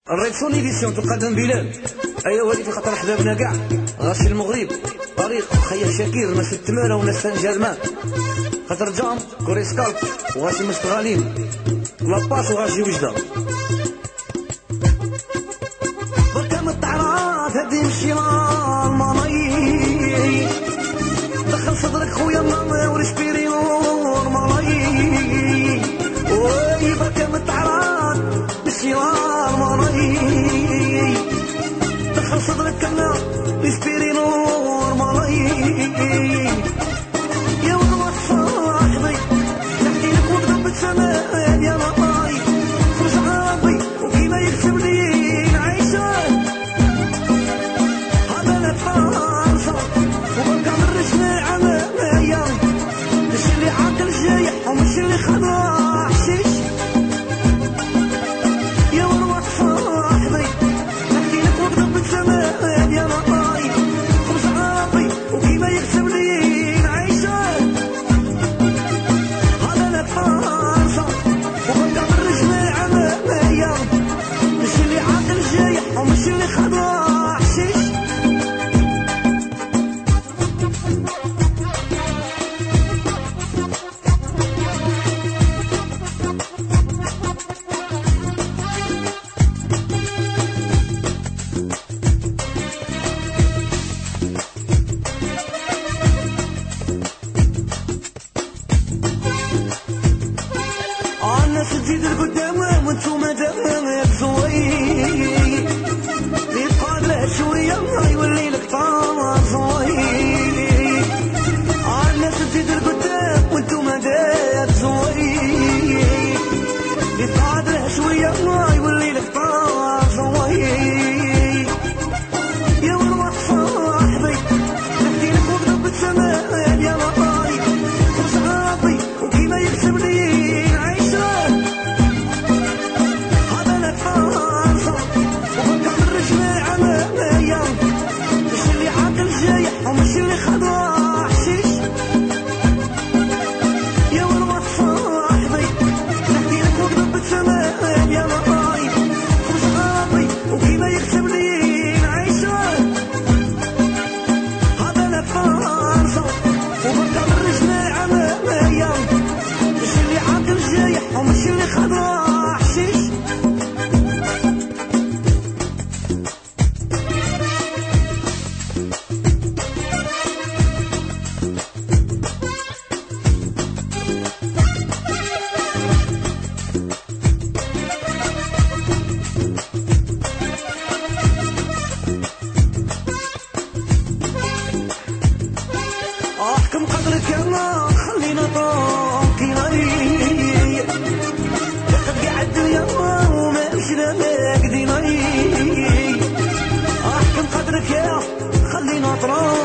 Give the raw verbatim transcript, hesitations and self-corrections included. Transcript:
الريفسون ايديسيون تقدم بلال. ايا ولي في خطر حبابنا كاع غاشي المغرب طريق خيا شاكير ناس التماره وناس سان خاطر جام كوري سكالب وغاشي مستغالين لاباس وغاشي وجده بركة من الطعرات هادي مشي المالاي دخل صدرك خويا الله وريسبيري نور مالاي وي بركة من الطعرات مشي دخل صدرك كنا ريسبيري نور مالاي يا والله صاحبي نحكي لك ونضرب بالسماء يا ماي خرج عربي وكيما يكتب لي نعيشه هذا لا فرصه وبركة من رجلي عمايا ماشي اللي عاقل جايح وماشي اللي خضع حشيش يا والله صاحبي نحكي لك ونضرب بالسماء يا ماي خرج عربي وكيما يكتب لي نعيشه هذا لا فرصه وبركة من رجلي عمايا ماشي اللي عاقل جايح وماشي اللي خضع حشيش الناس تزيد القدام وانتوما داما زوين يبقى له شويه يولي لك طعم زوين الناس تزيد القدام وانتوما داما زوين يبقى له شويه يولي لك طعم زوين يا والله صاحبي نحكي لك واضرب بالسماء يا ماي خرج عربي وكيما يكتب لي وماشي اللي خضع حشيش يا والله صاحبي نحكي لك واضرب بالسماء يا ماي خرج عربي وكيما يكتب لي نعيشه هذا لا فرصه وبركة من رجلي عمايا ماشي اللي عاقل جايح وماشي اللي خضع حشيش احكم قدرك يا الله خلينا طاقيني لقد قاعد الدنيا وما مشينا ماكديني احكم قدرك يا خلينا طاقيني